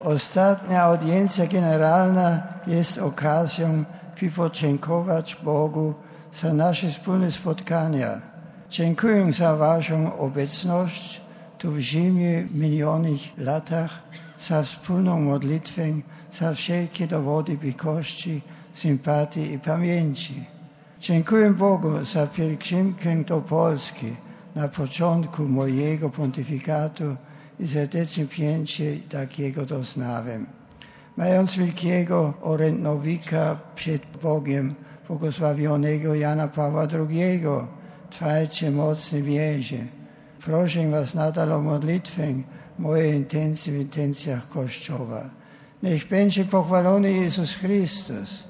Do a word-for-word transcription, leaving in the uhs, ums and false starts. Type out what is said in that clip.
Ostatnia audiencja generalna jest okazją, by podziękować Bogu za nasze wspólne spotkania. Dziękuję za Waszą obecność tu w Rzymie w minionych latach, za wspólną modlitwę, za wszelkie dowody bykości, sympatii i pamięci. Dziękuję Bogu za pielgrzymkę do Polski na początku mojego pontyfikatu i serdeczne przyjęcie takiego doznałem. Mając wielkiego orędownika przed Bogiem, błogosławionego Jana Pawła drugiego, trwajcie mocne w wierze. Proszę Was nadal o modlitwę, moje intencje w intencjach Kościoła. Niech będzie pochwalony Jezus Chrystus.